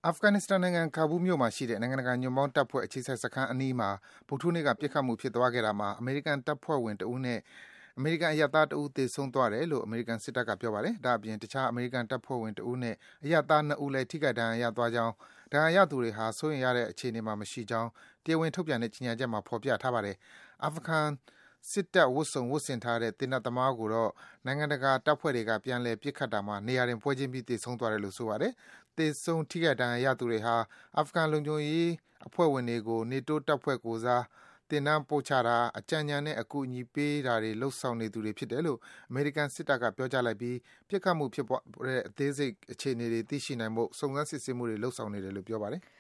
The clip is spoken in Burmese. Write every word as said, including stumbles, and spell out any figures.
အာဖဂန်နစ္စတန်နိုင်ငံ၊ ကာဘူးလ်မြို့မှာရှိတဲ့ နိုင်ငံတကာညွန့်ပေါင်းတပ်ဖွဲ့ အခြေစိုက်စခန်းအနီးမှာ ဗုဒ္ဓဟူးနေ့က ပစ်ခတ်မှုဖြစ်သွားခဲ့တာမှာ အမေရိကန်တပ်ဖွဲ့ဝင်တဦးနဲ့ အမေရိကန်အရပ်သားတဦး သေဆုံးသွားတယ်လို့ အမေရိကန်စစ်တပ်က ပြောပါတယ်။ ဒါ့အပြင် တခြား အမေရိကန်တပ်ဖွဲ့ဝင်တဦးနဲ့ အရပ်သား ၂ ဦးလည်း ထိခိုက်ဒဏ်ရာရသွားကြောင်း၊ ဒဏ်ရာရသူတွေဟာ စိုးရိမ်ရတဲ့အခြေအနေမှာမရှိကြောင်း တရားဝင်ထုတ်ပြန်တဲ့ ကြေညာချက်မှာ ဖော်ပြထားပါတယ်။ အာဖဂန်စစ်တပ်ဝတ်စုံ ဝတ်ဆင်ထားတဲ့ သေနတ်သမားကိုတော့ နိုင်ငံတကာတပ်ဖွဲ့တွေက ပြန်လည် ပစ်ခတ်တာမှာ နေရာတင် ပွဲချင်းပြီး သေဆုံးသွားတယ်လို့ ဆိုပါတယ်။ သေဆုံး ထိခိုက်ဒဏ်ရာရသူတွေဟာ အာဖဂန်လုံခြုံရေးအဖွဲ့ဝင်တွေကို နေတိုးတပ်ဖွဲ့ကိုယ်စား သင်တန်းပို့ချတာ၊ အကြံဉာဏ်နဲ့ အကူအညီပေးတာတွေ လုပ်ဆောင်နေသူတွေဖြစ်တယ်လို့ အမေရိကန်စစ်တပ်က ပြောကြားလိုက်ပြီး ပစ်ခတ်မှုဖြစ်တဲ့ အသေးစိတ်အခြေအနေတွေ သိရှိနိုင်ဖို့ စုံစမ်း စစ်ဆေးမှုတွေ လုပ်ဆောင်နေတယ်လို့ ပြောပါတယ်။